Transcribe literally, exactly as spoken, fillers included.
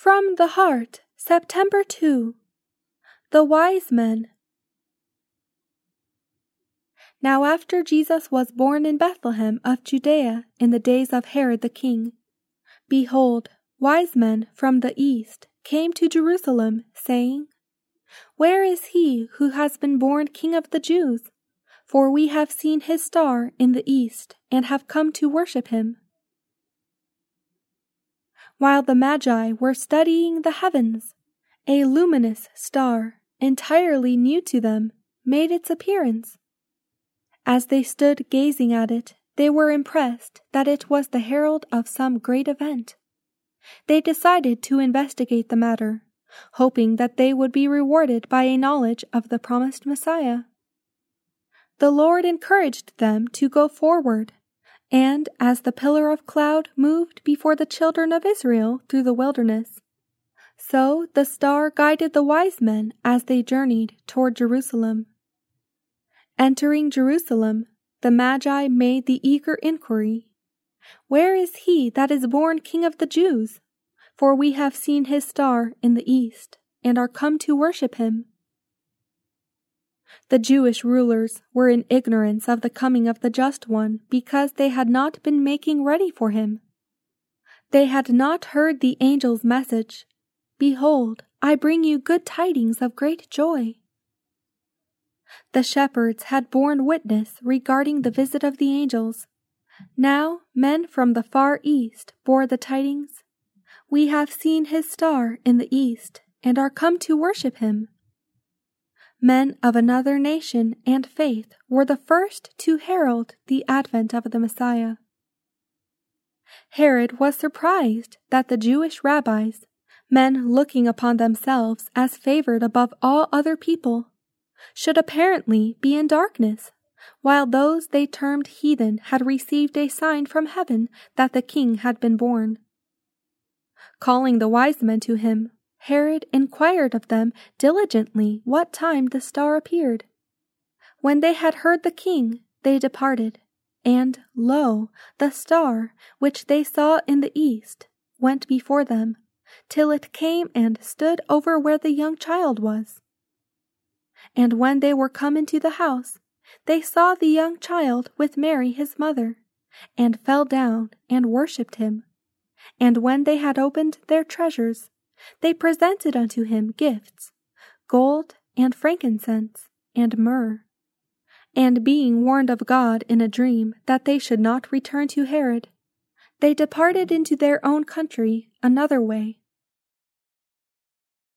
From the Heart, September second. The Wise Men. Now after Jesus was born in Bethlehem of Judea in the days of Herod the king, behold, wise men from the east came to Jerusalem, saying, Where is he who has been born King of the Jews? For we have seen his star in the east, and have come to worship him. While the Magi were studying the heavens, a luminous star, entirely new to them, made its appearance. As they stood gazing at it, they were impressed that it was the herald of some great event. They decided to investigate the matter, hoping that they would be rewarded by a knowledge of the promised Messiah. The Lord encouraged them to go forward, and as the pillar of cloud moved before the children of Israel through the wilderness, so the star guided the wise men as they journeyed toward Jerusalem. Entering Jerusalem, the Magi made the eager inquiry, Where is he that is born King of the Jews? For we have seen his star in the east, and are come to worship him. The Jewish rulers were in ignorance of the coming of the Just One because they had not been making ready for him. They had not heard the angel's message, Behold, I bring you good tidings of great joy. The shepherds had borne witness regarding the visit of the angels. Now men from the far east bore the tidings, We have seen his star in the east, and are come to worship him. Men of another nation and faith were the first to herald the advent of the Messiah. Herod was surprised that the Jewish rabbis, men looking upon themselves as favored above all other people, should apparently be in darkness, while those they termed heathen had received a sign from heaven that the king had been born. Calling the wise men to him, Herod inquired of them diligently what time the star appeared. When they had heard the king, they departed, and, lo, the star, which they saw in the east, went before them, till it came and stood over where the young child was. And when they were come into the house, they saw the young child with Mary his mother, and fell down and worshipped him. And when they had opened their treasures, they presented unto him gifts, gold and frankincense and myrrh. And being warned of God in a dream that they should not return to Herod, they departed into their own country another way.